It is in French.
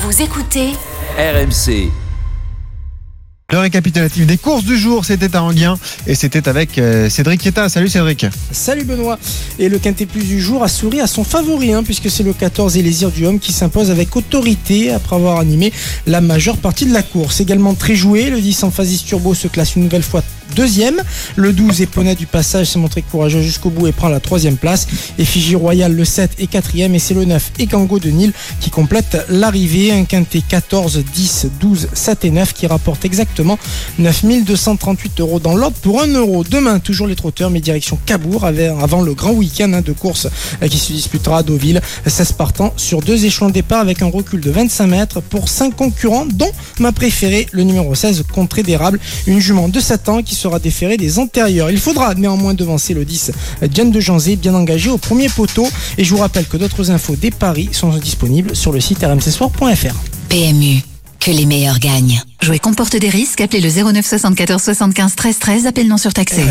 Vous écoutez RMC. Le récapitulatif des courses du jour, c'était à Enghien et c'était avec Cédric Quetta. Salut Cédric. Salut Benoît. Et le Quintet Plus du jour a souri à son favori, puisque c'est le 14 Élésir du Homme qui s'impose avec autorité après avoir animé la majeure partie de la course. Également très joué, le 10 Emphasis Turbo se classe une nouvelle fois deuxième. Le 12 Éponat du Passage s'est montré courageux jusqu'au bout et prend la troisième place. Effigie Royale le 7 est quatrième et c'est le 9 Ekango de Nîmes qui complète l'arrivée. Un Quintet 14, 10, 12, 7 et 9 qui rapporte exactement 9 238 € dans l'ordre pour 1 €. Demain, toujours les trotteurs, mais direction Cabourg avant le grand week-end de course qui se disputera à Deauville. 16 partants sur 2 échelons de départ avec un recul de 25 mètres pour 5 concurrents, dont ma préférée, le numéro 16, Contrée d'Érable, une jument de 7 ans qui sera déférée des antérieurs. Il faudra néanmoins devancer le 10, Diane de Janzé, bien engagé au premier poteau. Et je vous rappelle que d'autres infos des paris sont disponibles sur le site rmcsport.fr. PMU, que les meilleurs gagnent. Jouer comporte des risques, appelez le 09 74 75 13 13, appel non surtaxé.